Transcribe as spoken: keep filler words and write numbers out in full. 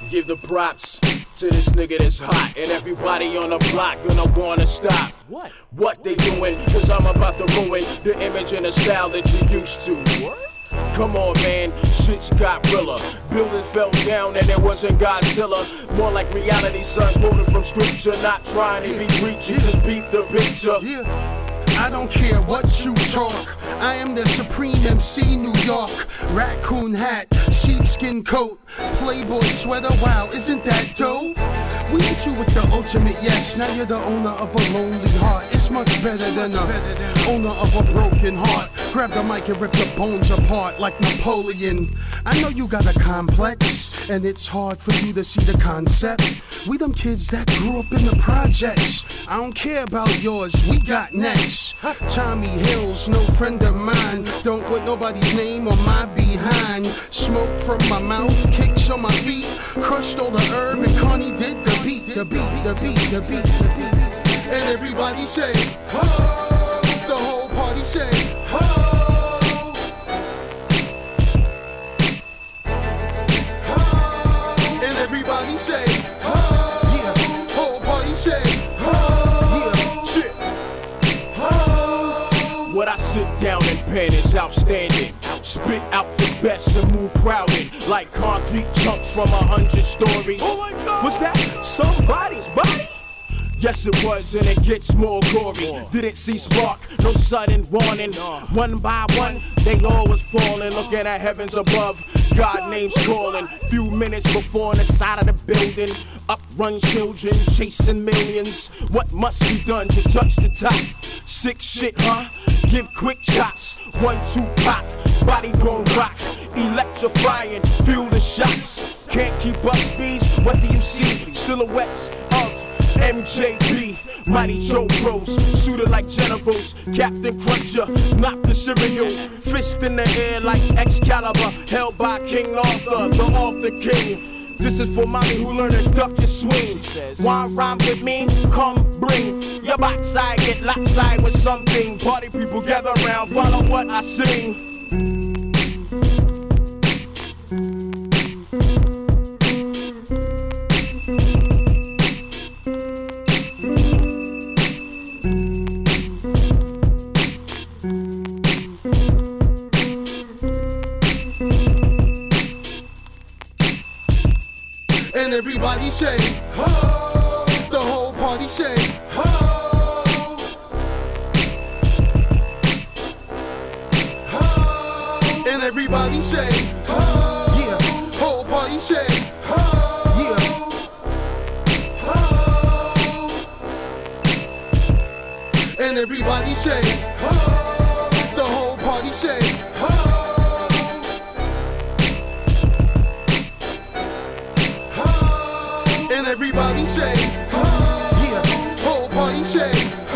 Give the props to this nigga that's hot, and everybody on the block gonna wanna stop. What? What they doing? Cause I'm about to ruin the image and the style that you used to. What? Come on, man, shit's got realer. Buildings fell down and it wasn't Godzilla. More like reality, son, quoted from scripture. Not trying to be preachy, just beat the picture. Yeah. I don't care what you talk. I am the supreme M C New York. Raccoon hat, sheepskin coat, Playboy sweater, wow, isn't that dope? We hit you with the ultimate yes. Now you're the owner of a lonely heart. It's much better than the owner of a broken heart. Grab the mic and rip the bones apart like Napoleon. I know you got a complex, and it's hard for you to see the concept. We them kids that grew up in the projects. I don't care about yours, we got next. Tommy Hills, no friend of mine. Don't want nobody's name on my behind. Smoke from my mouth, kicks on my feet. Crushed all the herb and Connie did the beat, the beat, the beat, the beat, the beat. And everybody say, ho! The whole party say, ho! Ho! And everybody say, ho! Yeah, whole party say, ho! Yeah, shit. Ho! What I sit down and pen is outstanding. Spit out the best and move crowded like concrete chunks from a hundred stories. Oh my God! Was that somebody's body? Yes, it was, and it gets more gory. Didn't see spark, no sudden warning. One by one, they all was falling, looking at heavens above. God names calling. Few minutes before on the side of the building, up run children chasing millions. What must be done to touch the top? Sick shit, huh? Give quick shots. One, two, pop. Body gon' rock. Electrifying. Feel the shots. Can't keep up speeds. What do you see? Silhouettes of M J B, Mighty Joe Bros, shooter like generals, Captain Cruncher, knock the cereal, fist in the air like Excalibur, held by King Arthur, the Arthur King. This is for mommy who learned to duck your swing. Wanna rhyme with me? Come bring your backside, get lopside with something. Party people gather around, follow what I sing. And everybody say, ho! The whole party say, ho! Ho! And everybody say, ho! Yeah, whole party say, ho! Yeah, ho! And everybody say, ho! The whole party say, ho! And everybody say, oh, yeah, whole party say,